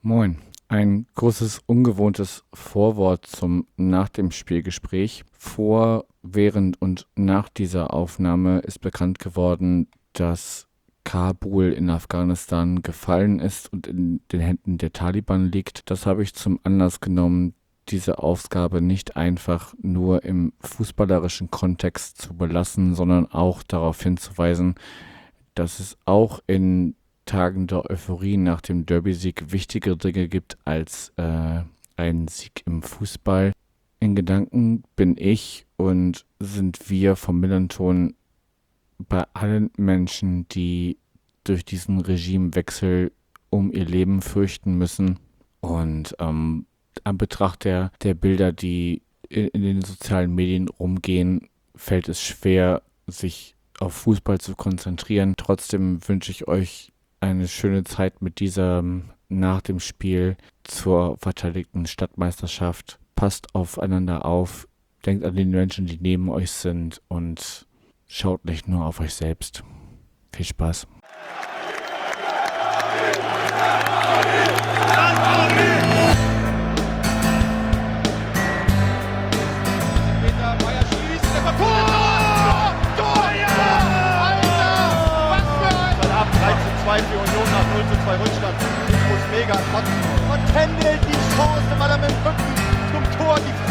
Moin. Ein großes, ungewohntes Vorwort zum nach dem Spielgespräch. Vor, während und nach dieser Aufnahme ist bekannt geworden, dass Kabul in Afghanistan gefallen ist und in den Händen der Taliban liegt. Das habe ich zum Anlass genommen, diese Ausgabe nicht einfach nur im fußballerischen Kontext zu belassen, sondern auch darauf hinzuweisen, dass es auch in Tagen der Euphorie nach dem Derby-Sieg wichtigere Dinge gibt als einen Sieg im Fußball. In Gedanken bin ich und sind wir vom Millanton bei allen Menschen, die durch diesen Regimewechsel um ihr Leben fürchten müssen. Und an Betracht der Bilder, die in den sozialen Medien rumgehen, fällt es schwer, sich auf Fußball zu konzentrieren. Trotzdem wünsche ich euch eine schöne Zeit mit dieser nach dem Spiel zur verteidigten Stadtmeisterschaft. Passt aufeinander auf, denkt an die Menschen, die neben euch sind und schaut nicht nur auf euch selbst. Viel Spaß. Für Union nach 0:2 Rückstand. Ich muss mega kotzen. Und händelt die Chance, weil er mit dem Rücken zum Tor die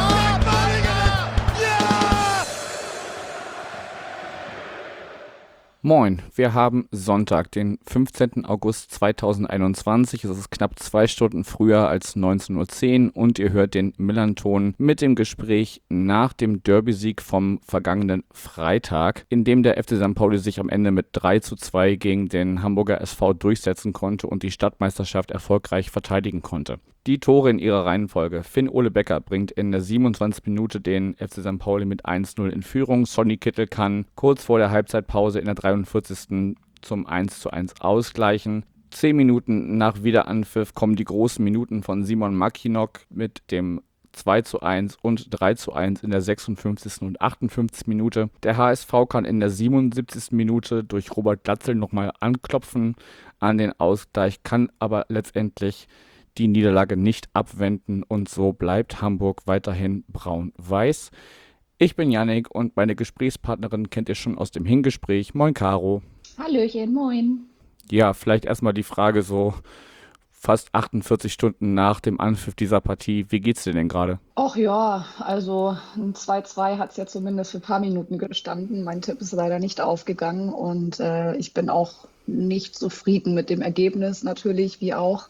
Moin, wir haben Sonntag, den 15. August 2021. Es ist knapp 2 Stunden früher als 19:10 Uhr und ihr hört den Millanton mit dem Gespräch nach dem Derby-Sieg vom vergangenen Freitag, in dem der FC St. Pauli sich am Ende mit 3:2 gegen den Hamburger SV durchsetzen konnte und die Stadtmeisterschaft erfolgreich verteidigen konnte. Die Tore in ihrer Reihenfolge. Finn-Ole Becker bringt in der 27. Minute den FC St. Pauli mit 1:0 in Führung. Sonny Kittel kann kurz vor der Halbzeitpause in der 43. zum 1:1 ausgleichen. 10 Minuten nach Wiederanpfiff kommen die großen Minuten von Simon Mackinock mit dem 2:1 und 3:1 in der 56. und 58. Minute. Der HSV kann in der 77. Minute durch Robert Glatzel nochmal anklopfen an den Ausgleich, kann aber letztendlich die Niederlage nicht abwenden und so bleibt Hamburg weiterhin braun-weiß. Ich bin Yannick und meine Gesprächspartnerin kennt ihr schon aus dem Hingespräch. Moin Caro. Hallöchen, moin. Ja, vielleicht erstmal die Frage so fast 48 Stunden nach dem Anpfiff dieser Partie. Wie geht's dir denn gerade? Ach ja, also ein 2:2 hat es ja zumindest für ein paar Minuten gestanden. Mein Tipp ist leider nicht aufgegangen und ich bin auch nicht zufrieden mit dem Ergebnis natürlich, wie auch.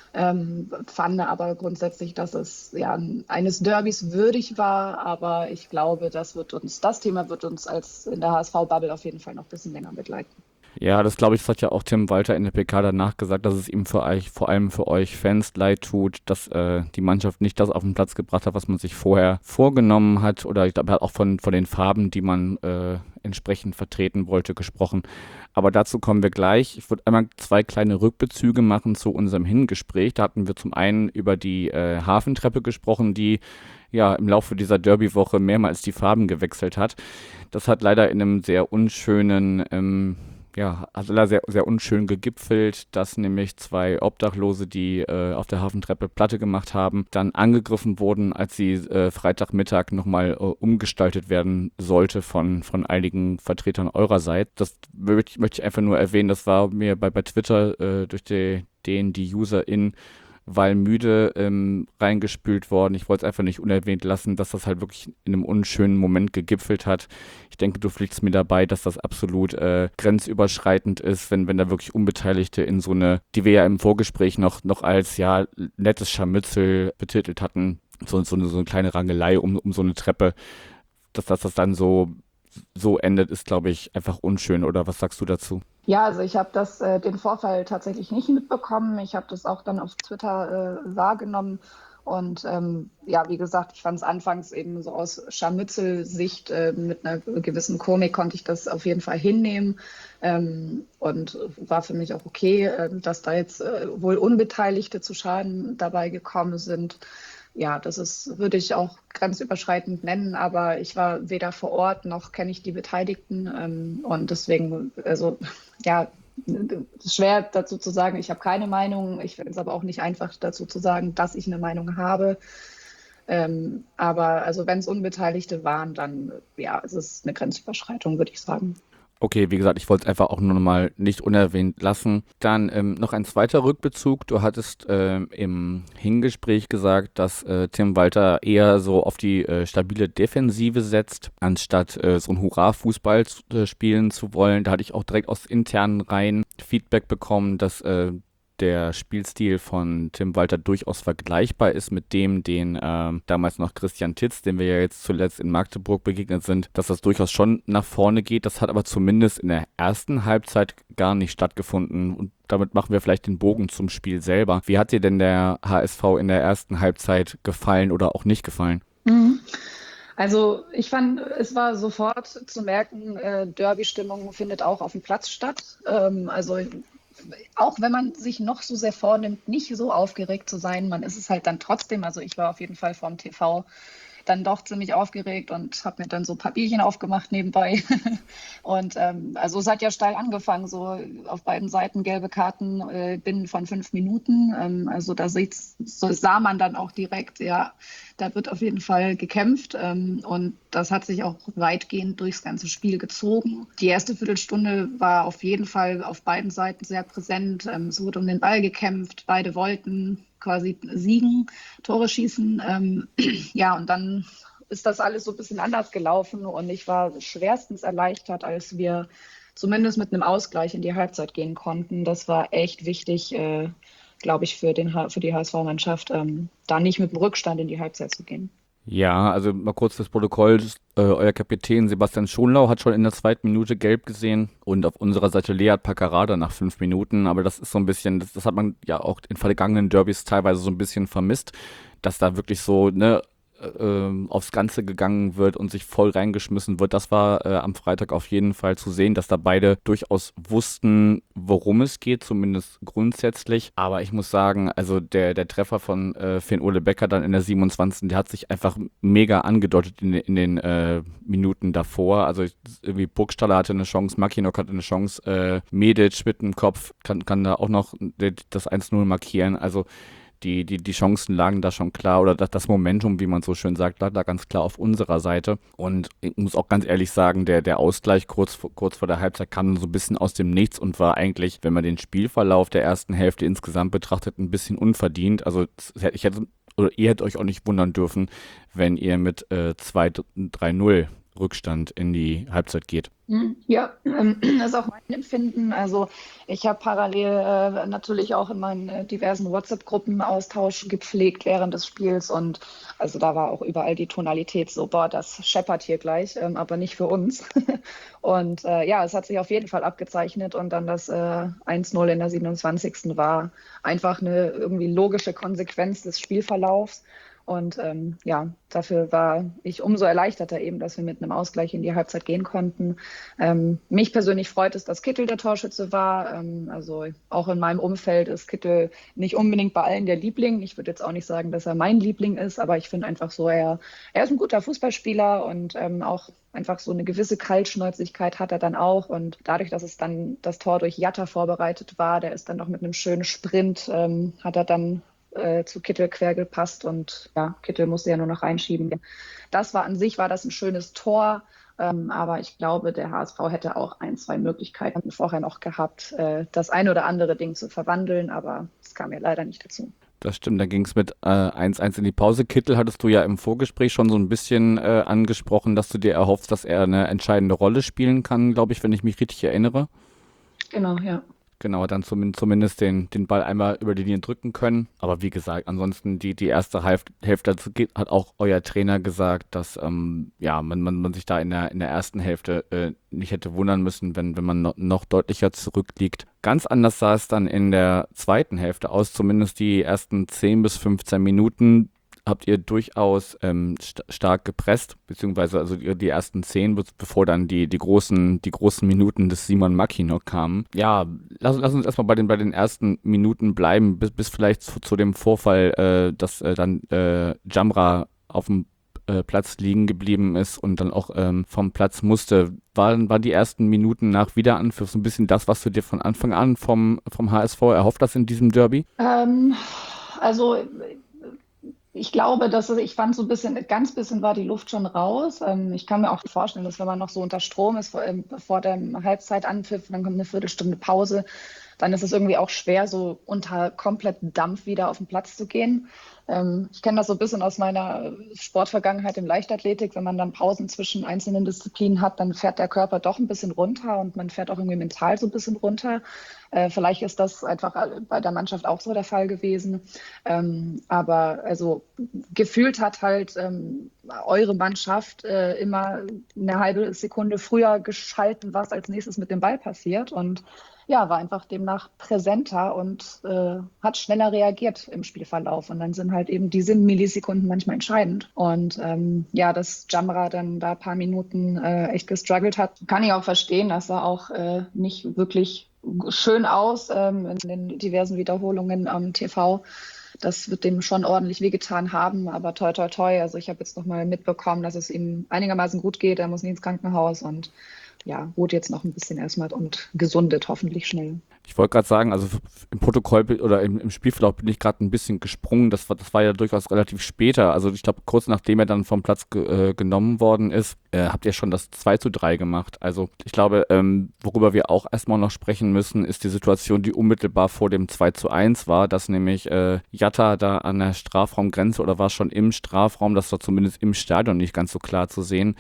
Fand aber grundsätzlich, dass es ja eines Derbys würdig war, aber ich glaube, das Thema wird uns als in der HSV-Bubble auf jeden Fall noch ein bisschen länger begleiten. Ja, das glaube ich, das hat ja auch Tim Walter in der PK danach gesagt, dass es ihm für euch, vor allem für euch Fans leid tut, dass die Mannschaft nicht das auf den Platz gebracht hat, was man sich vorher vorgenommen hat. Oder ich glaube, er hat auch von den Farben, die man entsprechend vertreten wollte, gesprochen. Aber dazu kommen wir gleich. Ich würde einmal 2 kleine Rückbezüge machen zu unserem Hingespräch. Da hatten wir zum einen über die Hafentreppe gesprochen, die ja im Laufe dieser Derby-Woche mehrmals die Farben gewechselt hat. Das hat leider in einem sehr unschönen also leider sehr, sehr unschön gegipfelt, dass nämlich 2 Obdachlose, die auf der Hafentreppe Platte gemacht haben, dann angegriffen wurden, als sie Freitagmittag nochmal umgestaltet werden sollte von einigen Vertretern eurerseits. Das möchte ich einfach nur erwähnen, das war mir bei Twitter durch die UserInnen weil müde reingespült worden. Ich wollte es einfach nicht unerwähnt lassen, dass das halt wirklich in einem unschönen Moment gegipfelt hat. Ich denke, du pflichtst mir dabei, dass das absolut grenzüberschreitend ist, wenn da wirklich Unbeteiligte in so eine, die wir ja im Vorgespräch noch als ja nettes Scharmützel betitelt hatten, so eine kleine Rangelei um so eine Treppe, dass das dann so endet, ist, glaube ich, einfach unschön. Oder was sagst du dazu? Ja, also ich habe den Vorfall tatsächlich nicht mitbekommen. Ich habe das auch dann auf Twitter wahrgenommen. Und ja, wie gesagt, ich fand es anfangs eben so aus Scharmützelsicht mit einer gewissen Komik konnte ich das auf jeden Fall hinnehmen. Und war für mich auch okay, dass da jetzt wohl Unbeteiligte zu Schaden dabei gekommen sind. Ja, würde ich auch grenzüberschreitend nennen, aber ich war weder vor Ort noch kenne ich die Beteiligten. Und deswegen, also ja, es ist schwer dazu zu sagen, ich habe keine Meinung. Ich finde es aber auch nicht einfach dazu zu sagen, dass ich eine Meinung habe. Aber also wenn es Unbeteiligte waren, dann ja, es ist eine Grenzüberschreitung, würde ich sagen. Okay, wie gesagt, ich wollte es einfach auch nur noch mal nicht unerwähnt lassen. Dann noch ein zweiter Rückbezug. Du hattest im Hingespräch gesagt, dass Tim Walter eher so auf die stabile Defensive setzt, anstatt so einen Hurra-Fußball spielen zu wollen. Da hatte ich auch direkt aus internen Reihen Feedback bekommen, dass der Spielstil von Tim Walter durchaus vergleichbar ist mit dem, den damals noch Christian Titz, dem wir ja jetzt zuletzt in Magdeburg begegnet sind, dass das durchaus schon nach vorne geht. Das hat aber zumindest in der ersten Halbzeit gar nicht stattgefunden. Und damit machen wir vielleicht den Bogen zum Spiel selber. Wie hat dir denn der HSV in der ersten Halbzeit gefallen oder auch nicht gefallen? Mhm. Also ich fand, es war sofort zu merken, Derby-Stimmung findet auch auf dem Platz statt. Also auch wenn man sich noch so sehr vornimmt, nicht so aufgeregt zu sein, man ist es halt dann trotzdem. Also ich war auf jeden Fall vorm TV dann doch ziemlich aufgeregt und habe mir dann so ein paar Bierchen aufgemacht nebenbei. Und also es hat ja steil angefangen, so auf beiden Seiten gelbe Karten binnen von 5 Minuten. Also so sah man dann auch direkt, ja, da wird auf jeden Fall gekämpft. Und das hat sich auch weitgehend durchs ganze Spiel gezogen. Die erste Viertelstunde war auf jeden Fall auf beiden Seiten sehr präsent. Es wurde um den Ball gekämpft, beide wollten quasi siegen, Tore schießen. Ja, und dann ist das alles so ein bisschen anders gelaufen und ich war schwerstens erleichtert, als wir zumindest mit einem Ausgleich in die Halbzeit gehen konnten. Das war echt wichtig, glaube ich, für die HSV-Mannschaft, da nicht mit dem Rückstand in die Halbzeit zu gehen. Ja, also mal kurz das Protokoll. Euer Kapitän Sebastian Schonlau hat schon in der zweiten Minute gelb gesehen und auf unserer Seite Lead Paccarada nach 5 Minuten. Aber das ist so ein bisschen, das hat man ja auch in vergangenen Derbys teilweise so ein bisschen vermisst, dass da wirklich so, ne, aufs Ganze gegangen wird und sich voll reingeschmissen wird. Das war am Freitag auf jeden Fall zu sehen, dass da beide durchaus wussten, worum es geht, zumindest grundsätzlich. Aber ich muss sagen, also der Treffer von Finn-Ole Becker dann in der 27. Der hat sich einfach mega angedeutet in den Minuten davor. Also irgendwie Burgstaller hatte eine Chance, Mackinock hatte eine Chance, Medic mit dem Kopf kann da auch noch das 1-0 markieren. Also die Chancen lagen da schon klar oder das Momentum, wie man so schön sagt, lag da ganz klar auf unserer Seite. Und ich muss auch ganz ehrlich sagen, der Ausgleich kurz vor der Halbzeit kam so ein bisschen aus dem Nichts und war eigentlich, wenn man den Spielverlauf der ersten Hälfte insgesamt betrachtet, ein bisschen unverdient. Also ich hätte, oder ihr hättet euch auch nicht wundern dürfen, wenn ihr mit 2-3-0 Rückstand in die Halbzeit geht. Ja, das ist auch mein Empfinden. Also ich habe parallel natürlich auch in meinen diversen WhatsApp-Gruppen Austausch gepflegt während des Spiels und also da war auch überall die Tonalität so, boah, das scheppert hier gleich, aber nicht für uns. Und ja, es hat sich auf jeden Fall abgezeichnet und dann das 1-0 in der 27. war einfach eine irgendwie logische Konsequenz des Spielverlaufs. Und ja, dafür war ich umso erleichterter eben, dass wir mit einem Ausgleich in die Halbzeit gehen konnten. Mich persönlich freut es, dass Kittel der Torschütze war. Also auch in meinem Umfeld ist Kittel nicht unbedingt bei allen der Liebling. Ich würde jetzt auch nicht sagen, dass er mein Liebling ist, aber ich finde einfach so, er ist ein guter Fußballspieler und auch einfach so eine gewisse Kaltschnäuzigkeit hat er dann auch. Und dadurch, dass es dann das Tor durch Jatta vorbereitet war, der ist dann noch mit einem schönen Sprint, hat er dann zu Kittel quer gepasst und ja, Kittel musste ja nur noch reinschieben. Das war an sich, war das ein schönes Tor, aber ich glaube, der HSV hätte auch 1, 2 Möglichkeiten vorher noch gehabt, das ein oder andere Ding zu verwandeln, aber es kam ja leider nicht dazu. Das stimmt, da ging es mit 1-1 in die Pause. Kittel hattest du ja im Vorgespräch schon so ein bisschen angesprochen, dass du dir erhoffst, dass er eine entscheidende Rolle spielen kann, glaube ich, wenn ich mich richtig erinnere. Genau, ja. Genau, dann zumindest den Ball einmal über die Linie drücken können. Aber wie gesagt, ansonsten die erste Hälfte hat auch euer Trainer gesagt, dass ja, man sich da in der ersten Hälfte nicht hätte wundern müssen, wenn man noch deutlicher zurückliegt. Ganz anders sah es dann in der zweiten Hälfte aus, zumindest die ersten 10 bis 15 Minuten. Habt ihr durchaus stark gepresst, beziehungsweise also die ersten 10, bevor dann die großen Minuten des Simon Mackinock kamen. Ja, lass uns erstmal bei den ersten Minuten bleiben, bis vielleicht zu dem Vorfall, dass dann Jamra auf dem Platz liegen geblieben ist und dann auch vom Platz musste. Waren die ersten Minuten nach Wiederanpfiff so ein bisschen das, was du dir von Anfang an vom HSV erhofft hast in diesem Derby? Also ich glaube, ich fand so ein bisschen, ganz bisschen war die Luft schon raus. Ich kann mir auch vorstellen, dass wenn man noch so unter Strom ist vor dem Halbzeitanpfiff, dann kommt eine Viertelstunde Pause, dann ist es irgendwie auch schwer, so unter komplettem Dampf wieder auf den Platz zu gehen. Ich kenne das so ein bisschen aus meiner Sportvergangenheit im Leichtathletik. Wenn man dann Pausen zwischen einzelnen Disziplinen hat, dann fährt der Körper doch ein bisschen runter und man fährt auch irgendwie mental so ein bisschen runter. Vielleicht ist das einfach bei der Mannschaft auch so der Fall gewesen. Aber also gefühlt hat halt eure Mannschaft immer eine halbe Sekunde früher geschalten, was als nächstes mit dem Ball passiert. Und ja, war einfach demnach präsenter und hat schneller reagiert im Spielverlauf. Und dann sind halt eben diese Millisekunden manchmal entscheidend. Und ja, dass Jamra dann da ein paar Minuten echt gestruggelt hat, kann ich auch verstehen. Das sah auch nicht wirklich schön aus in den diversen Wiederholungen am TV. Das wird dem schon ordentlich wehgetan haben, aber toi, toi, toi. Also ich habe jetzt nochmal mitbekommen, dass es ihm einigermaßen gut geht. Er muss nicht ins Krankenhaus und ja, ruht jetzt noch ein bisschen erstmal und gesundet hoffentlich schnell. Ich wollte gerade sagen, also im Protokoll oder im Spielverlauf bin ich gerade ein bisschen gesprungen. Das war ja durchaus relativ später. Also ich glaube, kurz nachdem er dann vom Platz genommen worden ist, habt ihr schon das 2:3 gemacht. Also ich glaube, worüber wir auch erstmal noch sprechen müssen, ist die Situation, die unmittelbar vor dem 2:1 war, dass nämlich Jatta da an der Strafraumgrenze oder war schon im Strafraum, das war zumindest im Stadion nicht ganz so klar zu sehen,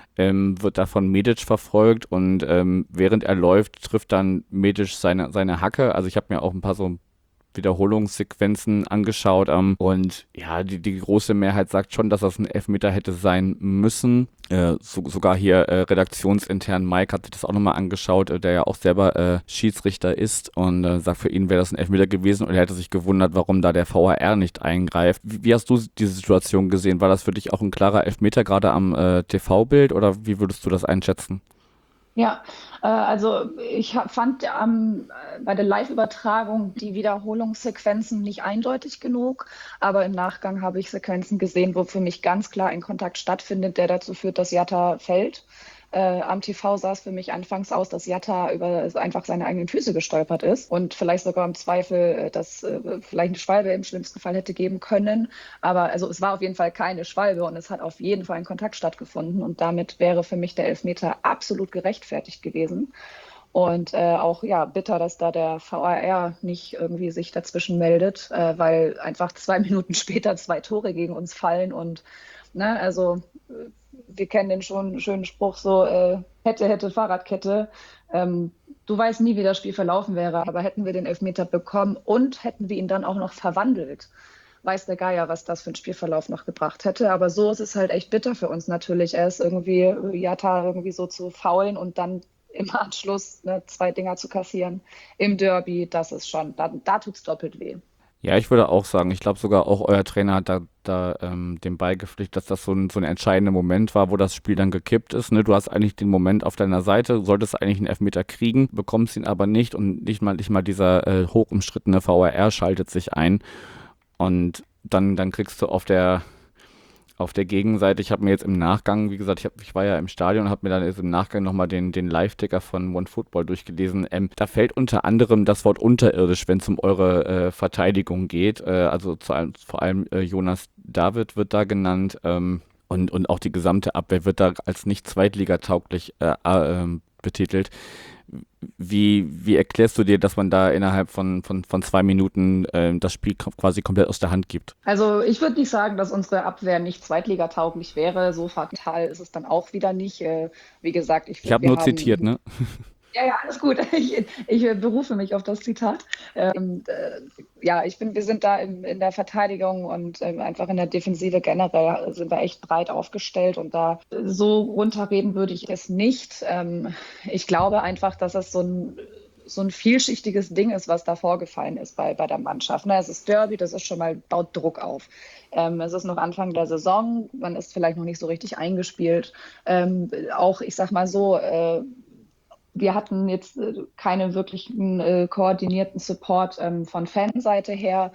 wird da von Medic verfolgt und während er läuft, trifft dann Medic seine Hacke. Also ich habe mir auch ein paar so Wiederholungssequenzen angeschaut und ja, die große Mehrheit sagt schon, dass das ein Elfmeter hätte sein müssen. Sogar hier redaktionsintern Mike hat sich das auch nochmal angeschaut, der ja auch selber Schiedsrichter ist und sagt, für ihn wäre das ein Elfmeter gewesen und er hätte sich gewundert, warum da der VAR nicht eingreift. Wie hast du diese Situation gesehen? War das für dich auch ein klarer Elfmeter, gerade am TV-Bild oder wie würdest du das einschätzen? Ja, also ich fand bei der Live-Übertragung die Wiederholungssequenzen nicht eindeutig genug, aber im Nachgang habe ich Sequenzen gesehen, wo für mich ganz klar ein Kontakt stattfindet, der dazu führt, dass Jatta fällt. Am TV sah es für mich anfangs aus, dass Jatta über einfach seine eigenen Füße gestolpert ist und vielleicht sogar im Zweifel, dass vielleicht eine Schwalbe im schlimmsten Fall hätte geben können. Aber also es war auf jeden Fall keine Schwalbe und es hat auf jeden Fall ein Kontakt stattgefunden und damit wäre für mich der Elfmeter absolut gerechtfertigt gewesen. Und auch ja bitter, dass da der VAR nicht irgendwie sich dazwischen meldet, weil einfach 2 Minuten später 2 Tore gegen uns fallen und ne, also wir kennen den schon schönen Spruch so, hätte Fahrradkette. Du weißt nie, wie das Spiel verlaufen wäre, aber hätten wir den Elfmeter bekommen und hätten wir ihn dann auch noch verwandelt, weiß der Geier, was das für ein Spielverlauf noch gebracht hätte. Aber so ist es halt echt bitter für uns natürlich. Er ist irgendwie, Jatta irgendwie so zu faulen und dann im Anschluss 2 Dinger zu kassieren im Derby, das ist schon, da tut es doppelt weh. Ja, ich würde auch sagen, ich glaube sogar auch euer Trainer hat da dem beigepflichtet, dass das so ein entscheidender Moment war, wo das Spiel dann gekippt ist. Ne? Du hast eigentlich den Moment auf deiner Seite, solltest eigentlich einen Elfmeter kriegen, bekommst ihn aber nicht und nicht mal dieser hoch umstrittene VAR schaltet sich ein und dann kriegst du auf der Gegenseite, ich habe mir jetzt im Nachgang, wie gesagt, ich war ja im Stadion und habe mir dann jetzt im Nachgang nochmal den Live-Ticker von OneFootball durchgelesen. Da fällt unter anderem das Wort unterirdisch, wenn es um eure Verteidigung geht. Also vor allem Jonas David wird da genannt und auch die gesamte Abwehr wird da als nicht zweitligatauglich betitelt. Wie erklärst du dir, dass man da innerhalb von 2 Minuten das Spiel quasi komplett aus der Hand gibt? Also ich würde nicht sagen, dass unsere Abwehr nicht zweitligatauglich wäre. So fatal ist es dann auch wieder nicht. Wie gesagt, ich Ich finde, habe wir nur haben zitiert, ne? ja, ja, alles gut. Ich berufe mich auf das Zitat. Ja, ich finde, wir sind da in der Verteidigung und einfach in der Defensive generell sind wir echt breit aufgestellt und da so runterreden würde ich es nicht. Ich glaube einfach, dass es so ein vielschichtiges Ding ist, was da vorgefallen ist bei der Mannschaft. Ne, es ist Derby, das ist schon mal, baut Druck auf. Es ist noch Anfang der Saison, man ist vielleicht noch nicht so richtig eingespielt. Auch, ich sag mal so, wir hatten jetzt keine wirklichen koordinierten Support von Fanseite her.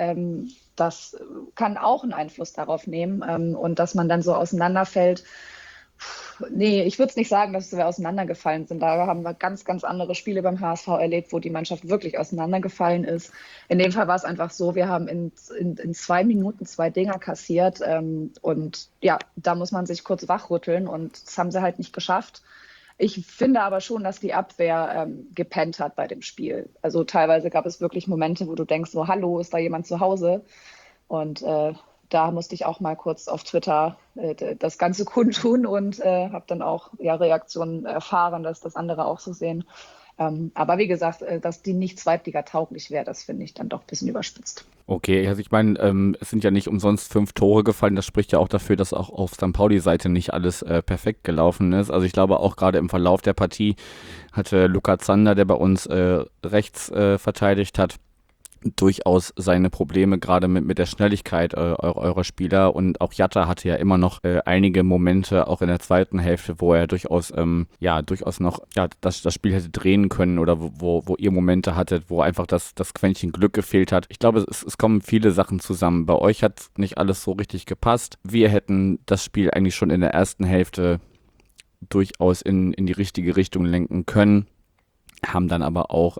Das kann auch einen Einfluss darauf nehmen und dass man dann so auseinanderfällt. Nee, ich würde es nicht sagen, dass wir auseinandergefallen sind. Da haben wir ganz, ganz andere Spiele beim HSV erlebt, wo die Mannschaft wirklich auseinandergefallen ist. In dem Fall war es einfach so, wir haben in 2 Minuten 2 Dinger kassiert. Und ja, da muss man sich kurz wachrütteln und das haben sie halt nicht geschafft. Ich finde aber schon, dass die Abwehr gepennt hat bei dem Spiel. Also teilweise gab es wirklich Momente, wo du denkst, so, hallo, ist da jemand zu Hause? Und da musste ich auch mal kurz auf Twitter das Ganze kundtun und habe dann auch Reaktionen erfahren, dass das andere auch so sehen. Aber wie gesagt, dass die nicht Zweitliga-tauglich wäre, das finde ich dann doch ein bisschen überspitzt. Okay, also ich meine, es sind ja nicht umsonst 5 Tore gefallen. Das spricht ja auch dafür, dass auch auf St. Pauli-Seite nicht alles perfekt gelaufen ist. Also ich glaube auch gerade im Verlauf der Partie hatte Luca Zander, der bei uns rechts verteidigt hat, durchaus seine Probleme, gerade mit der Schnelligkeit eurer Spieler, und auch Jatta hatte ja immer noch einige Momente, auch in der zweiten Hälfte, wo er durchaus noch das Spiel hätte drehen können, oder wo ihr Momente hattet, wo einfach das Quäntchen Glück gefehlt hat. Ich glaube, es kommen viele Sachen zusammen. Bei euch hat nicht alles so richtig gepasst. Wir hätten das Spiel eigentlich schon in der ersten Hälfte durchaus in die richtige Richtung lenken können, haben dann aber auch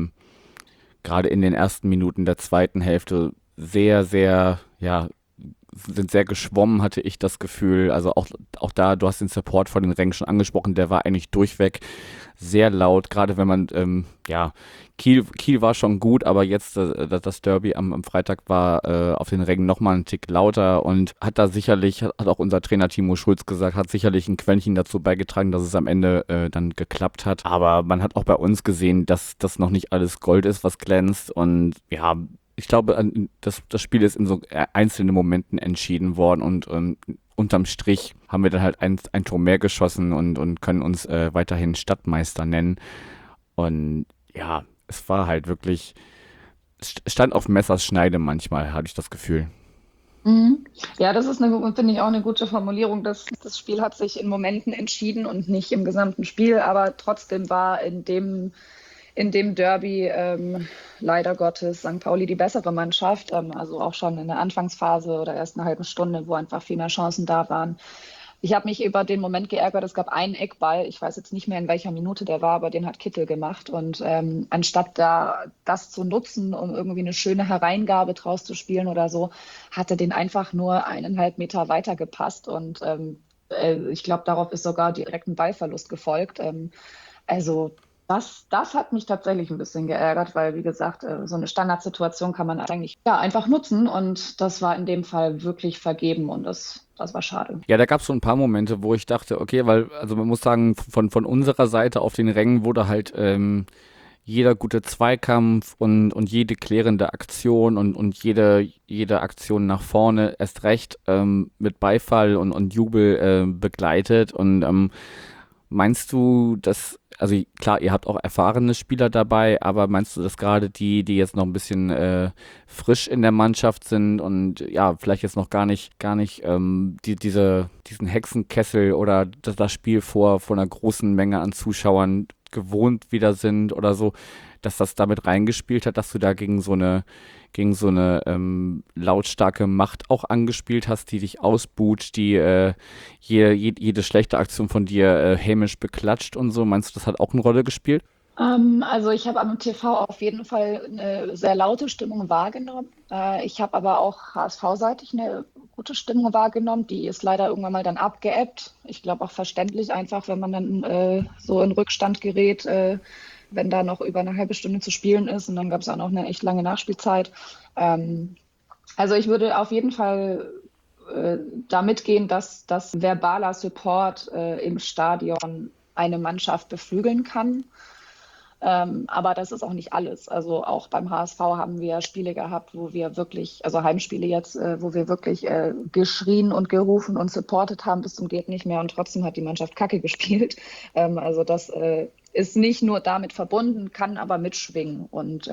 gerade in den ersten Minuten der zweiten Hälfte sehr, sehr, sind sehr geschwommen, hatte ich das Gefühl. Also auch da, du hast den Support von den Rängen schon angesprochen, der war eigentlich durchweg sehr laut, gerade wenn man, Kiel war schon gut, aber jetzt das Derby am Freitag war auf den Rängen nochmal einen Tick lauter und hat auch unser Trainer Timo Schulz gesagt, hat sicherlich ein Quäntchen dazu beigetragen, dass es am Ende dann geklappt hat. Aber man hat auch bei uns gesehen, dass das noch nicht alles Gold ist, was glänzt, und ja, ich glaube, das Spiel ist in so einzelnen Momenten entschieden worden, und unterm Strich haben wir dann halt ein Tor mehr geschossen und können uns weiterhin Stadtmeister nennen. Und ja, es war halt wirklich, es stand auf Messers Schneide manchmal, hatte ich das Gefühl. Mhm. Ja, das ist finde ich auch eine gute Formulierung. Das Spiel hat sich in Momenten entschieden und nicht im gesamten Spiel, aber trotzdem war in dem Derby leider Gottes St. Pauli die bessere Mannschaft. Also auch schon in der Anfangsphase oder erst eine halbe Stunde, wo einfach viel mehr Chancen da waren. Ich habe mich über den Moment geärgert, es gab einen Eckball, ich weiß jetzt nicht mehr, in welcher Minute der war, aber den hat Kittel gemacht. Und anstatt da das zu nutzen, um irgendwie eine schöne Hereingabe draus zu spielen oder so, hat er den einfach nur 1,5 Meter weiter gepasst. Und ich glaube, darauf ist sogar direkt ein Ballverlust gefolgt. Also das hat mich tatsächlich ein bisschen geärgert, weil, wie gesagt, so eine Standardsituation kann man eigentlich einfach nutzen, und das war in dem Fall wirklich vergeben, und das war schade. Ja, da gab es so ein paar Momente, wo ich dachte, okay, weil, also man muss sagen, von unserer Seite auf den Rängen wurde halt jeder gute Zweikampf und jede klärende Aktion und jede Aktion nach vorne erst recht mit Beifall und Jubel begleitet. Und meinst du, also klar, ihr habt auch erfahrene Spieler dabei, aber meinst du, dass gerade die jetzt noch ein bisschen frisch in der Mannschaft sind und ja, vielleicht jetzt noch gar nicht diesen Hexenkessel oder das Spiel vor einer großen Menge an Zuschauern gewohnt wieder sind oder so, dass das damit reingespielt hat, dass du da gegen so eine lautstarke Macht auch angespielt hast, die dich ausbuht, die jede schlechte Aktion von dir hämisch beklatscht und so? Meinst du, das hat auch eine Rolle gespielt? Also ich habe am TV auf jeden Fall eine sehr laute Stimmung wahrgenommen. Ich habe aber auch HSV-seitig eine gute Stimmung wahrgenommen. Die ist leider irgendwann mal dann abgeebbt. Ich glaube auch verständlich einfach, wenn man dann so in Rückstand gerät, wenn da noch über eine halbe Stunde zu spielen ist. Und dann gab es auch noch eine echt lange Nachspielzeit. Also ich würde auf jeden Fall da mitgehen, dass das verbaler Support im Stadion eine Mannschaft beflügeln kann. Aber das ist auch nicht alles. Also auch beim HSV haben wir Spiele gehabt, wo wir wirklich, also Heimspiele jetzt, wo wir wirklich geschrien und gerufen und supportet haben bis zum geht nicht mehr, und trotzdem hat die Mannschaft Kacke gespielt. Also das ist nicht nur damit verbunden, kann aber mitschwingen. Und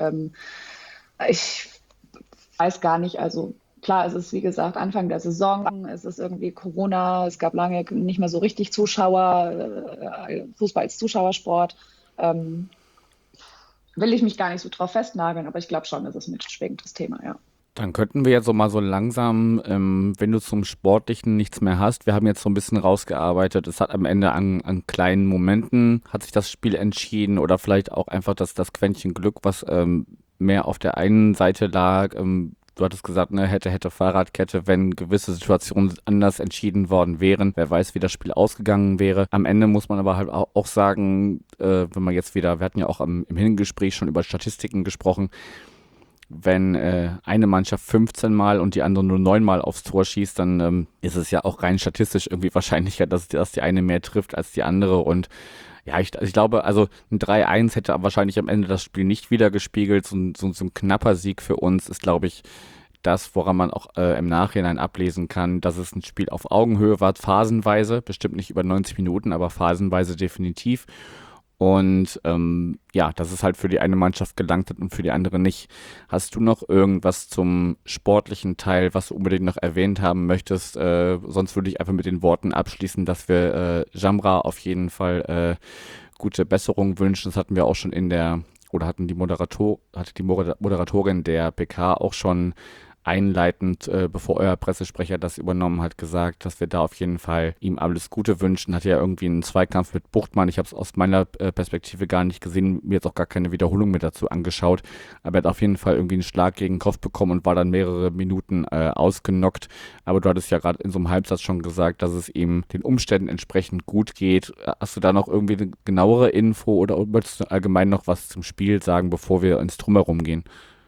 ich weiß gar nicht, also klar, es ist wie gesagt Anfang der Saison, es ist irgendwie Corona, es gab lange nicht mehr so richtig Zuschauer, Fußball als Zuschauersport. ähm, will ich mich gar nicht so drauf festnageln, aber ich glaube schon, dass es mitschwingt, das Thema, ja. Dann könnten wir jetzt so mal so langsam, wenn du zum Sportlichen nichts mehr hast, wir haben jetzt so ein bisschen rausgearbeitet, es hat am Ende an kleinen Momenten, hat sich das Spiel entschieden oder vielleicht auch einfach das Quäntchen Glück, was mehr auf der einen Seite lag. Du hattest gesagt, ne, hätte Fahrradkette, wenn gewisse Situationen anders entschieden worden wären. Wer weiß, wie das Spiel ausgegangen wäre. Am Ende muss man aber halt auch sagen, wenn man jetzt wieder, wir hatten ja auch im Hingespräch schon über Statistiken gesprochen, wenn eine Mannschaft 15 Mal und die andere nur 9 Mal aufs Tor schießt, dann ist es ja auch rein statistisch irgendwie wahrscheinlicher, dass die eine mehr trifft als die andere. Und ja, ich glaube, also ein 3-1 hätte wahrscheinlich am Ende das Spiel nicht wieder gespiegelt. So ein knapper Sieg für uns ist, glaube ich, das, woran man auch im Nachhinein ablesen kann, dass es ein Spiel auf Augenhöhe war, phasenweise, bestimmt nicht über 90 Minuten, aber phasenweise definitiv. Und ja, dass es halt für die eine Mannschaft gelangt hat und für die andere nicht. Hast du noch irgendwas zum sportlichen Teil, was du unbedingt noch erwähnt haben möchtest? Sonst würde ich einfach mit den Worten abschließen, dass wir Jamra auf jeden Fall gute Besserung wünschen. Das hatten wir auch schon hatte die Moderatorin der PK auch schon einleitend, bevor euer Pressesprecher das übernommen hat, gesagt, dass wir da auf jeden Fall ihm alles Gute wünschen. Hat ja irgendwie einen Zweikampf mit Buchtmann. Ich habe es aus meiner Perspektive gar nicht gesehen, mir jetzt auch gar keine Wiederholung mehr dazu angeschaut. Aber er hat auf jeden Fall irgendwie einen Schlag gegen den Kopf bekommen und war dann mehrere Minuten ausgenockt. Aber du hattest ja gerade in so einem Halbsatz schon gesagt, dass es ihm den Umständen entsprechend gut geht. Hast du da noch irgendwie eine genauere Info oder möchtest du allgemein noch was zum Spiel sagen, bevor wir ins Drumherum gehen?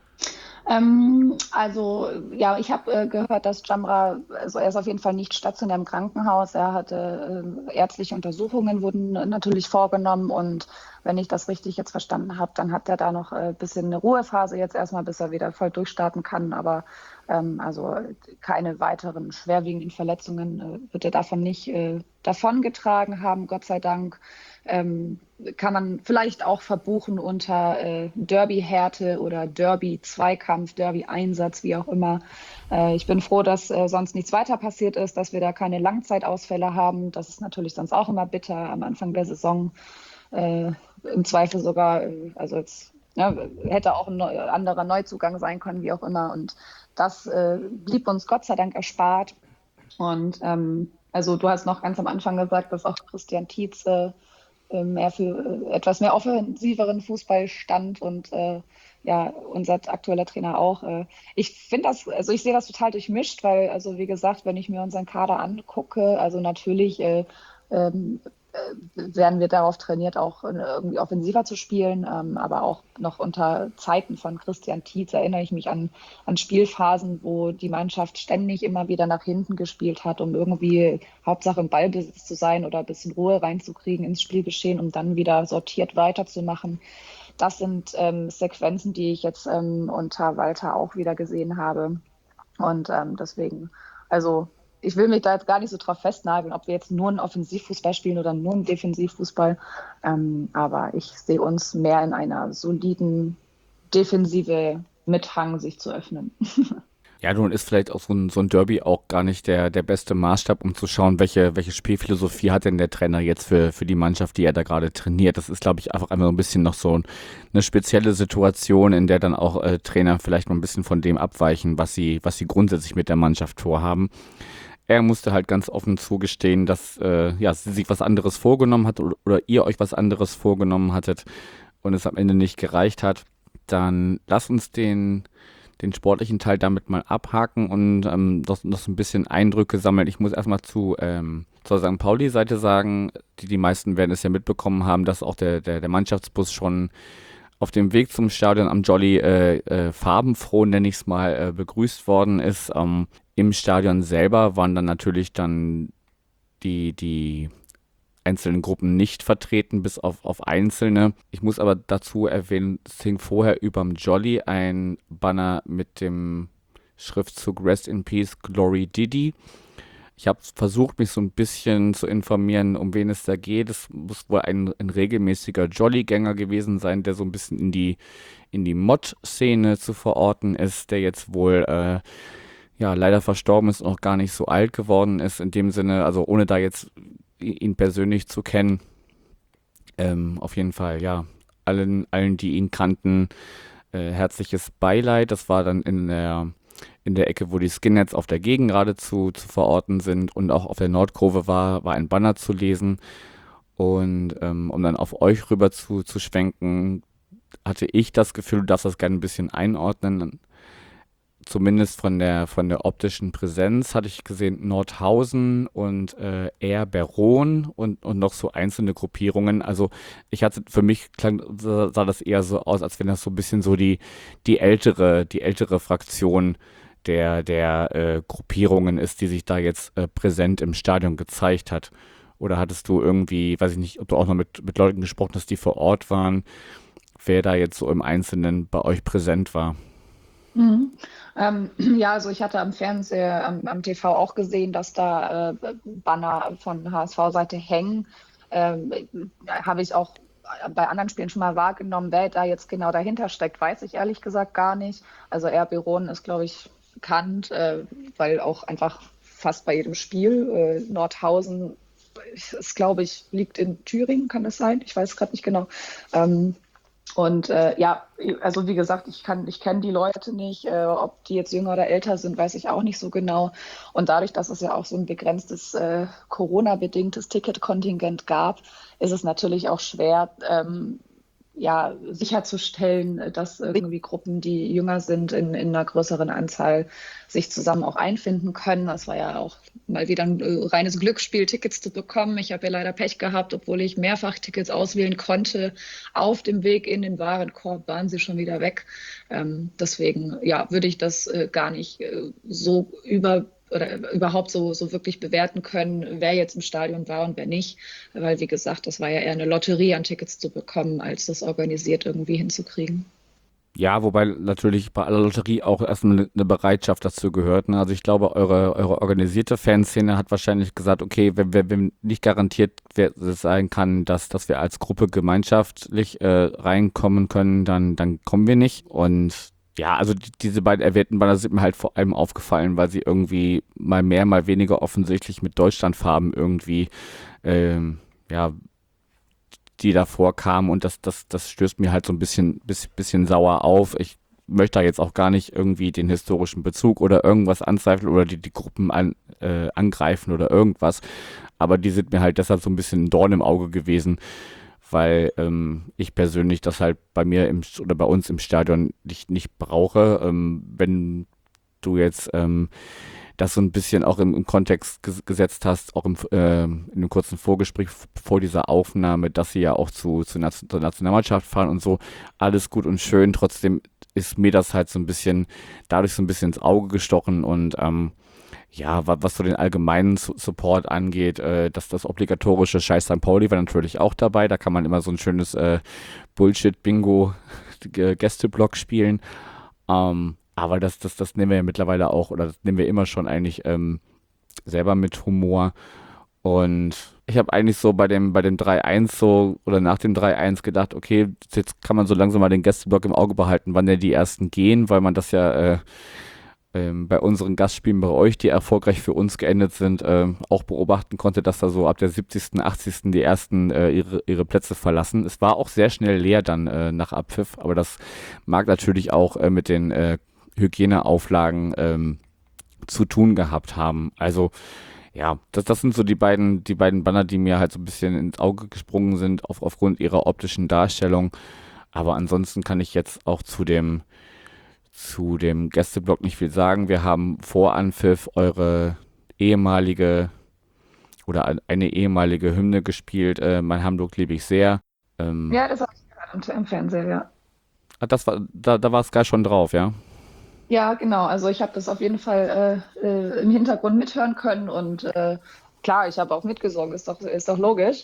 Also ja, ich habe gehört, dass Jamra, also er ist auf jeden Fall nicht stationär im Krankenhaus. Er hatte ärztliche Untersuchungen wurden natürlich vorgenommen und wenn ich das richtig jetzt verstanden habe, dann hat er da noch ein bisschen eine Ruhephase jetzt erstmal, bis er wieder voll durchstarten kann. Aber also keine weiteren schwerwiegenden Verletzungen wird er davon nicht davongetragen haben, Gott sei Dank. Kann man vielleicht auch verbuchen unter Derby-Härte oder Derby-Zweikampf, Derby-Einsatz, wie auch immer. Ich bin froh, dass sonst nichts weiter passiert ist, dass wir da keine Langzeitausfälle haben. Das ist natürlich sonst auch immer bitter am Anfang der Saison. Im Zweifel sogar, also jetzt hätte auch ein anderer Neuzugang sein können, wie auch immer. Und das blieb uns Gott sei Dank erspart. Und also du hast noch ganz am Anfang gesagt, dass auch Christian Tietz mehr für etwas mehr offensiveren Fußball stand und ja, unser aktueller Trainer auch. Ich finde das, also ich sehe das total durchmischt, weil, also wie gesagt, wenn ich mir unseren Kader angucke, also natürlich werden wir darauf trainiert, auch irgendwie offensiver zu spielen, aber auch noch unter Zeiten von Christian Tietz erinnere ich mich an Spielphasen, wo die Mannschaft ständig immer wieder nach hinten gespielt hat, um irgendwie Hauptsache im Ballbesitz zu sein oder ein bisschen Ruhe reinzukriegen ins Spielgeschehen, um dann wieder sortiert weiterzumachen. Das sind Sequenzen, die ich jetzt unter Walter auch wieder gesehen habe. Und deswegen, also ich will mich da jetzt gar nicht so drauf festnageln, ob wir jetzt nur einen Offensivfußball spielen oder nur einen Defensivfußball. Aber ich sehe uns mehr in einer soliden Defensive mit Hang, sich zu öffnen. Ja, nun ist vielleicht auch so ein Derby auch gar nicht der beste Maßstab, um zu schauen, welche Spielphilosophie hat denn der Trainer jetzt für die Mannschaft, die er da gerade trainiert. Das ist, glaube ich, einfach so ein bisschen noch so eine spezielle Situation, in der dann auch Trainer vielleicht mal ein bisschen von dem abweichen, was sie grundsätzlich mit der Mannschaft vorhaben. Er musste halt ganz offen zugestehen, dass sie sich was anderes vorgenommen hat oder ihr euch was anderes vorgenommen hattet und es am Ende nicht gereicht hat. Dann lass uns den sportlichen Teil damit mal abhaken und noch so ein bisschen Eindrücke sammeln. Ich muss erstmal zur St. Pauli-Seite sagen, die meisten werden es ja mitbekommen haben, dass auch der Mannschaftsbus schon auf dem Weg zum Stadion am Jolly farbenfroh, nenne ich es mal, begrüßt worden ist. Im Stadion selber waren dann natürlich die einzelnen Gruppen nicht vertreten, bis auf einzelne. Ich muss aber dazu erwähnen, es hing vorher überm Jolly ein Banner mit dem Schriftzug Rest in Peace, Glory Didi. Ich habe versucht, mich so ein bisschen zu informieren, um wen es da geht. Es muss wohl ein regelmäßiger Jolly-Gänger gewesen sein, der so ein bisschen in die Mod-Szene zu verorten ist, der jetzt wohl leider verstorben ist und auch gar nicht so alt geworden ist. In dem Sinne, also ohne da jetzt ihn persönlich zu kennen, Auf jeden Fall, ja. Allen, die ihn kannten, herzliches Beileid. Das war dann in der Ecke, wo die Skinheads auf der Gegengrade zu verorten sind, und auch auf der Nordkurve war ein Banner zu lesen. Und um dann auf euch rüber zu schwenken, hatte ich das Gefühl, du darfst das gerne ein bisschen einordnen. Zumindest von der optischen Präsenz hatte ich gesehen Nordhausen und eher Beron und noch so einzelne Gruppierungen. Also für mich sah das eher so aus, als wenn das so ein bisschen so die ältere Fraktion der Gruppierungen ist, die sich da jetzt präsent im Stadion gezeigt hat. Oder hattest du irgendwie, weiß ich nicht, ob du auch noch mit Leuten gesprochen hast, die vor Ort waren, wer da jetzt so im Einzelnen bei euch präsent war? Mhm. Ja, also ich hatte am Fernseher, am TV auch gesehen, dass da Banner von HSV-Seite hängen. Ähm, Habe ich auch bei anderen Spielen schon mal wahrgenommen. Wer da jetzt genau dahinter steckt, weiß ich ehrlich gesagt gar nicht. Also RB Roden ist, glaube ich, bekannt, weil auch einfach fast bei jedem Spiel Nordhausen ist, glaube ich, liegt in Thüringen, kann das sein? Ich weiß es gerade nicht genau. Ähm, und ja, also wie gesagt, ich kenne die Leute nicht, ob die jetzt jünger oder älter sind, weiß ich auch nicht so genau. Und dadurch, dass es ja auch so ein begrenztes Corona-bedingtes Ticketkontingent gab, ist es natürlich auch schwer, ja, sicherzustellen, dass irgendwie Gruppen, die jünger sind, in einer größeren Anzahl sich zusammen auch einfinden können. Das war ja auch mal wieder ein reines Glücksspiel, Tickets zu bekommen. Ich habe ja leider Pech gehabt, obwohl ich mehrfach Tickets auswählen konnte. Auf dem Weg in den Warenkorb waren sie schon wieder weg. Deswegen, ja, würde ich das gar nicht so oder überhaupt so wirklich bewerten können, wer jetzt im Stadion war und wer nicht. Weil, wie gesagt, das war ja eher eine Lotterie an Tickets zu bekommen, als das organisiert irgendwie hinzukriegen. Ja, wobei natürlich bei aller Lotterie auch erstmal eine Bereitschaft dazu gehört. Ne? Also ich glaube, eure organisierte Fanszene hat wahrscheinlich gesagt, okay, wenn nicht garantiert es sein kann, dass wir als Gruppe gemeinschaftlich reinkommen können, dann kommen wir nicht. Und ja, also diese beiden erwähnten Banner sind mir halt vor allem aufgefallen, weil sie irgendwie mal mehr, mal weniger offensichtlich mit Deutschlandfarben irgendwie ja, die davor kamen, und das stößt mir halt so ein bisschen sauer auf. Ich möchte da jetzt auch gar nicht irgendwie den historischen Bezug oder irgendwas anzweifeln oder die Gruppen angreifen oder irgendwas. Aber die sind mir halt deshalb so ein bisschen ein Dorn im Auge gewesen, weil ich persönlich das halt bei mir oder bei uns im Stadion nicht brauche. Wenn du jetzt das so ein bisschen auch im Kontext gesetzt hast, auch in einem kurzen Vorgespräch vor dieser Aufnahme, dass sie ja auch zur Nationalmannschaft fahren und so, alles gut und schön. Trotzdem ist mir das halt so ein bisschen, dadurch so ein bisschen ins Auge gestochen, und ja, was so den allgemeinen Support angeht, dass das obligatorische Scheiß St. Pauli war natürlich auch dabei. Da kann man immer so ein schönes Bullshit-Bingo Gästeblock spielen. Aber das nehmen wir ja mittlerweile auch, oder das nehmen wir immer schon eigentlich selber mit Humor. Und ich habe eigentlich so bei dem 3-1 so oder nach dem 3-1 gedacht, okay, jetzt kann man so langsam mal den Gästeblock im Auge behalten, wann denn die ersten gehen, weil man das ja bei unseren Gastspielen bei euch, die erfolgreich für uns geendet sind, auch beobachten konnte, dass da so ab der 70., 80. die ersten ihre Plätze verlassen. Es war auch sehr schnell leer dann nach Abpfiff, aber das mag natürlich auch mit den Hygieneauflagen zu tun gehabt haben. Also ja, das sind so die beiden Banner, die mir halt so ein bisschen ins Auge gesprungen sind aufgrund ihrer optischen Darstellung. Aber ansonsten kann ich jetzt auch zu dem Gästeblock nicht viel sagen. Wir haben vor Anpfiff eure ehemalige oder eine ehemalige Hymne gespielt. Mein Hamburg liebe ich sehr. Ähm, Ja, das habe ich gerade im Fernseher, ja. da war Sky schon drauf, ja? Ja, genau. Also ich habe das auf jeden Fall im Hintergrund mithören können und klar, ich habe auch mitgesungen, ist doch logisch.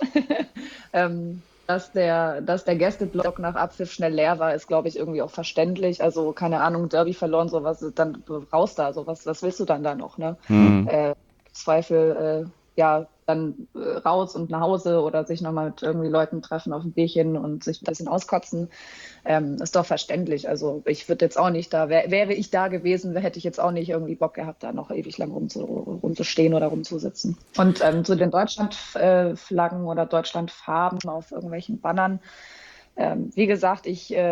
Dass der Gästeblock nach Abpfiff schnell leer war, ist, glaube ich, irgendwie auch verständlich. Also keine Ahnung, Derby verloren, sowas, dann raus da, sowas, was willst du dann da noch, ne? Hm. Zweifel, ja, dann raus und nach Hause oder sich nochmal mit irgendwie Leuten treffen auf ein Bierchen und sich ein bisschen auskotzen, ist doch verständlich. Also ich würde jetzt auch nicht da, wäre ich da gewesen, hätte ich jetzt auch nicht irgendwie Bock gehabt, da noch ewig lang rumzustehen oder rumzusitzen. Und zu den Deutschlandflaggen oder Deutschlandfarben auf irgendwelchen Bannern, wie gesagt,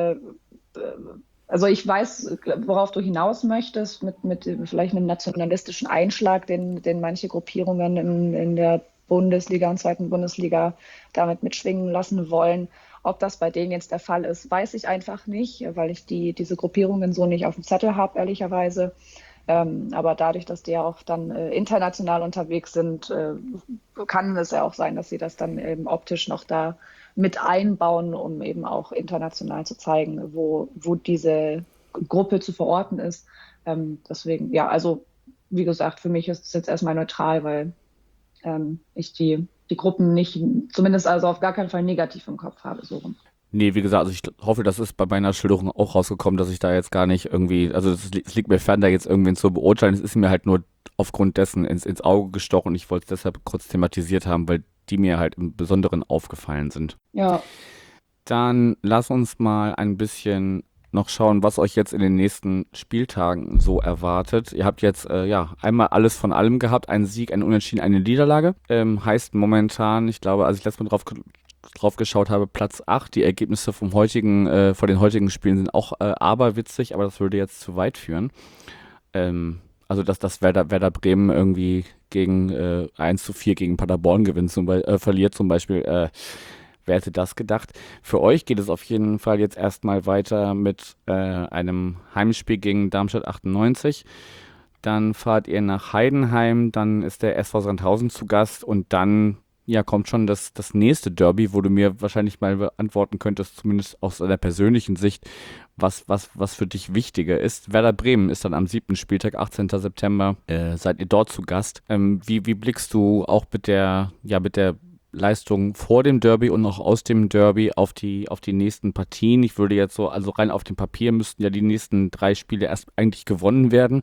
also ich weiß, worauf du hinaus möchtest, mit vielleicht einem nationalistischen Einschlag, den manche Gruppierungen in der Bundesliga und zweiten Bundesliga damit mitschwingen lassen wollen. Ob das bei denen jetzt der Fall ist, weiß ich einfach nicht, weil ich diese Gruppierungen so nicht auf dem Zettel habe, ehrlicherweise. Aber dadurch, dass die ja auch dann international unterwegs sind, kann es ja auch sein, dass sie das dann eben optisch noch da mit einbauen, um eben auch international zu zeigen, wo diese Gruppe zu verorten ist. Deswegen, ja, also wie gesagt, für mich ist es jetzt erstmal neutral, weil ich die Gruppen nicht, zumindest also auf gar keinen Fall negativ im Kopf habe. So rum. Nee, wie gesagt, also ich hoffe, das ist bei meiner Schilderung auch rausgekommen, dass ich da jetzt gar nicht irgendwie, also es liegt mir fern, da jetzt irgendwen zu beurteilen. Es ist mir halt nur aufgrund dessen ins Auge gestochen. Ich wollte es deshalb kurz thematisiert haben, weil die mir halt im Besonderen aufgefallen sind. Ja. Dann lass uns mal ein bisschen noch schauen, was euch jetzt in den nächsten Spieltagen so erwartet. Ihr habt jetzt einmal alles von allem gehabt, einen Sieg, einen Unentschieden, eine Niederlage. Heißt momentan, ich glaube, als ich letztes Mal drauf geschaut habe, Platz 8. Die Ergebnisse vor den heutigen Spielen sind auch aberwitzig, aber das würde jetzt zu weit führen. Also dass Werder Bremen irgendwie gegen 1:4 gegen Paderborn verliert zum Beispiel, wer hätte das gedacht? Für euch geht es auf jeden Fall jetzt erstmal weiter mit einem Heimspiel gegen Darmstadt 98. Dann fahrt ihr nach Heidenheim, dann ist der SV Sandhausen zu Gast und dann kommt schon das nächste Derby, wo du mir wahrscheinlich mal beantworten könntest, zumindest aus deiner persönlichen Sicht, was für dich wichtiger ist. Werder Bremen ist dann am 7. Spieltag, 18. September, seid ihr dort zu Gast. Wie blickst du auch mit der Leistung vor dem Derby und auch aus dem Derby auf die nächsten Partien? Ich würde jetzt also rein auf dem Papier müssten ja die nächsten 3 Spiele erst eigentlich gewonnen werden.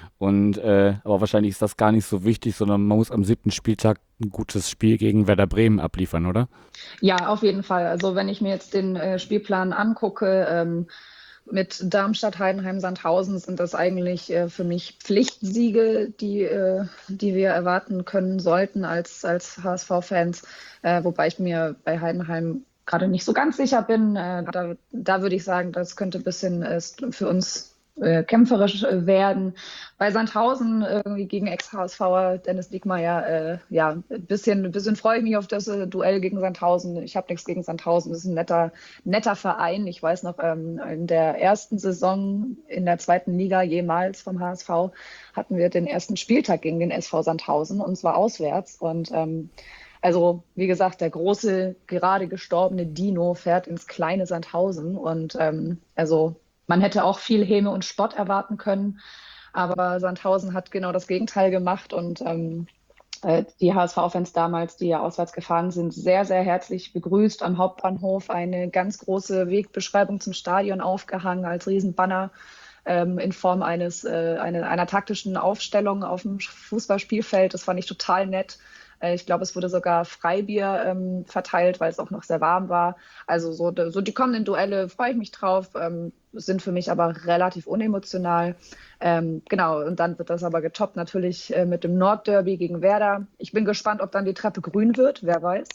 Aber wahrscheinlich ist das gar nicht so wichtig, sondern man muss am 7. Spieltag ein gutes Spiel gegen Werder Bremen abliefern, oder? Ja, auf jeden Fall. Also wenn ich mir jetzt den Spielplan angucke, mit Darmstadt, Heidenheim, Sandhausen sind das eigentlich für mich Pflichtsiege, die wir erwarten können sollten als HSV-Fans. Wobei ich mir bei Heidenheim gerade nicht so ganz sicher bin. Da würde ich sagen, das könnte ein bisschen für uns kämpferisch werden. Bei Sandhausen irgendwie gegen Ex-HSVer Dennis Diekmeyer, ein bisschen freue ich mich auf das Duell gegen Sandhausen. Ich habe nichts gegen Sandhausen, das ist ein netter Verein. Ich weiß noch, in der ersten Saison in der 2. Liga jemals vom HSV hatten wir den ersten Spieltag gegen den SV Sandhausen und zwar auswärts. Und also, wie gesagt, der große, gerade gestorbene Dino fährt ins kleine Sandhausen und man hätte auch viel Häme und Spott erwarten können, aber Sandhausen hat genau das Gegenteil gemacht und die HSV-Fans damals, die ja auswärts gefahren sind, sehr, sehr herzlich begrüßt am Hauptbahnhof, eine ganz große Wegbeschreibung zum Stadion aufgehangen als Riesenbanner in Form einer taktischen Aufstellung auf dem Fußballspielfeld. Das fand ich total nett. Ich glaube, es wurde sogar Freibier verteilt, weil es auch noch sehr warm war. Also so die kommenden Duelle freue ich mich drauf, sind für mich aber relativ unemotional. Genau, und dann wird das aber getoppt natürlich mit dem Nordderby gegen Werder. Ich bin gespannt, ob dann die Treppe grün wird, wer weiß.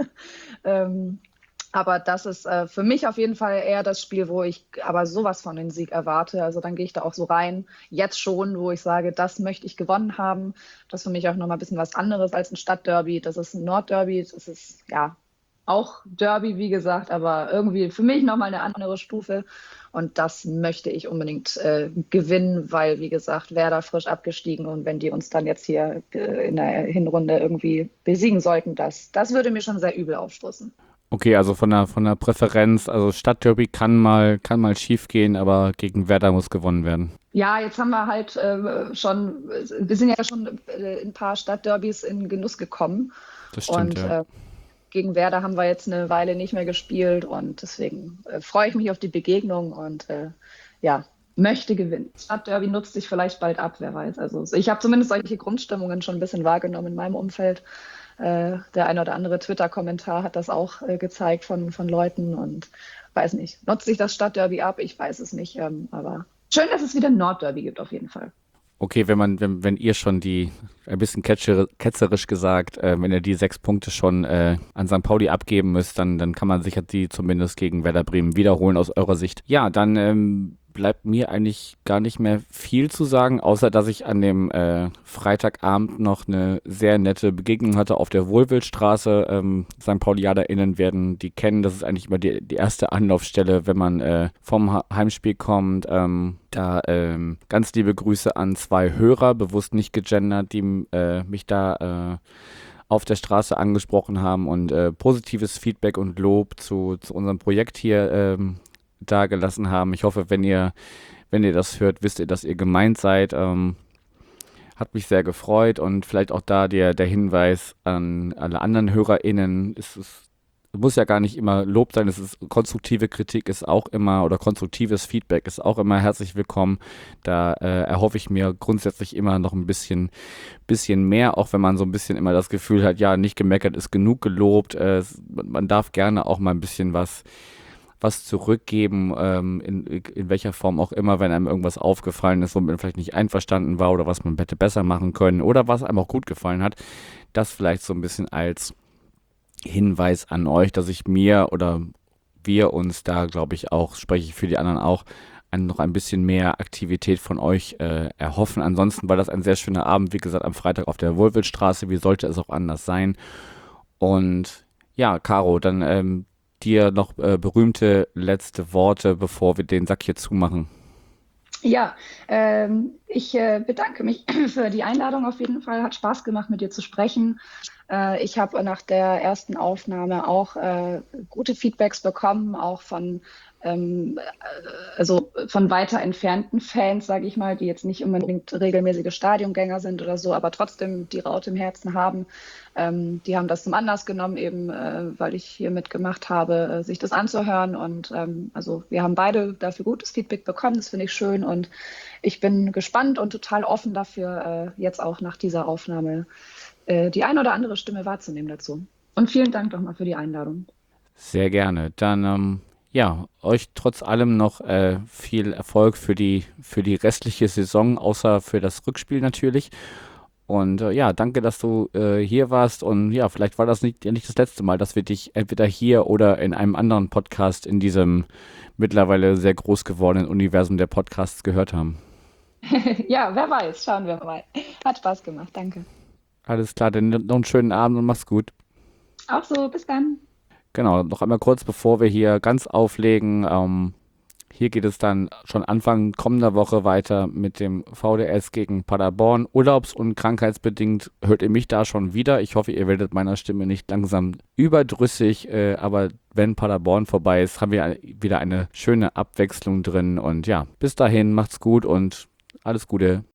Aber das ist für mich auf jeden Fall eher das Spiel, wo ich aber sowas von den Sieg erwarte. Also dann gehe ich da auch so rein, jetzt schon, wo ich sage, das möchte ich gewonnen haben. Das ist für mich auch nochmal ein bisschen was anderes als ein Stadtderby. Das ist ein Nordderby, das ist ja auch Derby, wie gesagt, aber irgendwie für mich nochmal eine andere Stufe. Und das möchte ich unbedingt gewinnen, weil, wie gesagt, Werder frisch abgestiegen und wenn die uns dann jetzt hier in der Hinrunde irgendwie besiegen sollten, das würde mir schon sehr übel aufstoßen. Okay, also von der Präferenz, also Stadtderby kann mal schief gehen, aber gegen Werder muss gewonnen werden. Ja, jetzt haben wir halt wir sind ja schon in ein paar Stadtderbys in Genuss gekommen. Das stimmt, und ja. Gegen Werder haben wir jetzt eine Weile nicht mehr gespielt und deswegen freue ich mich auf die Begegnung und möchte gewinnen. Stadtderby nutzt sich vielleicht bald ab, wer weiß. Also ich habe zumindest solche Grundstimmungen schon ein bisschen wahrgenommen in meinem Umfeld. Der eine oder andere Twitter-Kommentar hat das auch gezeigt von Leuten und weiß nicht, nutzt sich das Stadtderby ab? Ich weiß es nicht, aber schön, dass es wieder ein Nordderby gibt auf jeden Fall. Okay, wenn ihr schon ein bisschen ketzerisch gesagt, wenn ihr die 6 Punkte schon an St. Pauli abgeben müsst, dann kann man sicher die zumindest gegen Werder Bremen wiederholen aus eurer Sicht. Ja, dann bleibt mir eigentlich gar nicht mehr viel zu sagen, außer dass ich an dem Freitagabend noch eine sehr nette Begegnung hatte auf der Wohlwildstraße. St. PaulianerInnen werden die kennen. Das ist eigentlich immer die erste Anlaufstelle, wenn man vom Heimspiel kommt. Ganz liebe Grüße an 2 Hörer, bewusst nicht gegendert, die mich da auf der Straße angesprochen haben und positives Feedback und Lob zu unserem Projekt hier dagelassen haben. Ich hoffe, wenn ihr das hört, wisst ihr, dass ihr gemeint seid. Hat mich sehr gefreut und vielleicht auch da der Hinweis an alle anderen HörerInnen. Es muss ja gar nicht immer Lob sein, konstruktive Kritik ist auch immer oder konstruktives Feedback ist auch immer herzlich willkommen. Da erhoffe ich mir grundsätzlich immer noch ein bisschen mehr, auch wenn man so ein bisschen immer das Gefühl hat, ja, nicht gemeckert ist genug gelobt. Man darf gerne auch mal ein bisschen was zurückgeben, in welcher Form auch immer, wenn einem irgendwas aufgefallen ist, womit man vielleicht nicht einverstanden war oder was man hätte besser machen können oder was einem auch gut gefallen hat. Das vielleicht so ein bisschen als Hinweis an euch, dass ich mir oder wir uns da, glaube ich auch, spreche ich für die anderen auch, noch ein bisschen mehr Aktivität von euch erhoffen. Ansonsten war das ein sehr schöner Abend, wie gesagt, am Freitag auf der Wohlwildstraße. Wie sollte es auch anders sein? Und ja, Caro, dann dir noch berühmte letzte Worte, bevor wir den Sack hier zumachen. Ja, ich bedanke mich für die Einladung auf jeden Fall. Hat Spaß gemacht, mit dir zu sprechen. Ich habe nach der ersten Aufnahme auch gute Feedbacks bekommen, auch also von weiter entfernten Fans, sage ich mal, die jetzt nicht unbedingt regelmäßige Stadiongänger sind oder so, aber trotzdem die Raute im Herzen haben. Die haben das zum Anlass genommen, eben weil ich hier mitgemacht habe, sich das anzuhören. Und also wir haben beide dafür gutes Feedback bekommen. Das finde ich schön und ich bin gespannt und total offen dafür, jetzt auch nach dieser Aufnahme die ein oder andere Stimme wahrzunehmen dazu. Und vielen Dank nochmal für die Einladung. Sehr gerne. Dann ja, euch trotz allem noch viel Erfolg für die restliche Saison, außer für das Rückspiel natürlich. Und ja, danke, dass du hier warst. Und ja, vielleicht war das nicht das letzte Mal, dass wir dich entweder hier oder in einem anderen Podcast in diesem mittlerweile sehr groß gewordenen Universum der Podcasts gehört haben. Ja, wer weiß, schauen wir mal. Hat Spaß gemacht, danke. Alles klar, dann noch einen schönen Abend und mach's gut. Auch so, bis dann. Genau, noch einmal kurz, bevor wir hier ganz auflegen. Hier geht es dann schon Anfang kommender Woche weiter mit dem VDS gegen Paderborn. Urlaubs- und krankheitsbedingt hört ihr mich da schon wieder. Ich hoffe, ihr werdet meiner Stimme nicht langsam überdrüssig. Aber wenn Paderborn vorbei ist, haben wir wieder eine schöne Abwechslung drin. Und ja, bis dahin, macht's gut und alles Gute.